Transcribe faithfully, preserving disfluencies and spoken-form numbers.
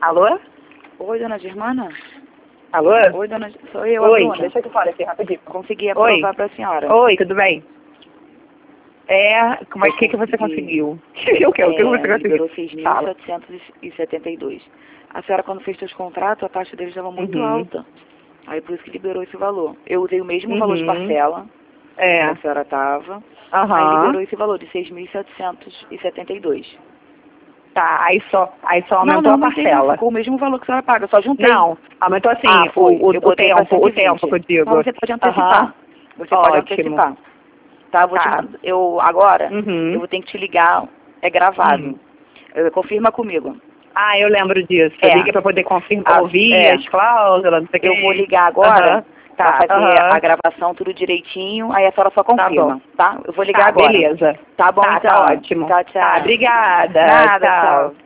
Alô? Oi, dona Germana? Alô? Oi, dona... Sou eu, Oi, a Bruna. deixa eu te falar aqui rapidinho. Consegui aprovar Oi. para a senhora. Oi, tudo bem? É, como é Eu que, que você consegui. conseguiu? O que, o que É, você conseguiu? liberou seis mil Fala. setecentos e setenta e dois. A senhora, quando fez seus contratos, a taxa deles estava muito Uhum. alta. Aí, por isso que liberou esse valor. Eu usei o mesmo Uhum. valor de parcela É. que a senhora estava. Aham. Aí, liberou esse valor de seis mil setecentos e setenta e dois. Tá, aí só, aí só Não, aumentou não, a não entendeu. parcela. Ficou o mesmo valor que a senhora paga. Eu só juntei. Não, aumentou assim, Ah, foi. o, o, Eu o botei para tempo, o cento e vinte. tempo que eu digo. Mas você pode antecipar. Aham. Você pode Ótimo. antecipar. Tá, vou Tá. te, eu agora, Uhum. eu vou ter que te ligar, é gravado. Uhum. Eu- confirma comigo. Ah, eu lembro disso. É. Liga pra poder confirmar, Ah, ouvir é. as cláusulas, não sei o que. Eu vou ligar agora Aham. pra Tá, fazer aham. a gravação tudo direitinho, aí a senhora só Tá confirma, bom. tá? Eu vou ligar Tá, agora. beleza. Tá bom, Tá, então. tá ótimo. Tchau, tchau. Tá, obrigada. Nada, Tchau. tchau.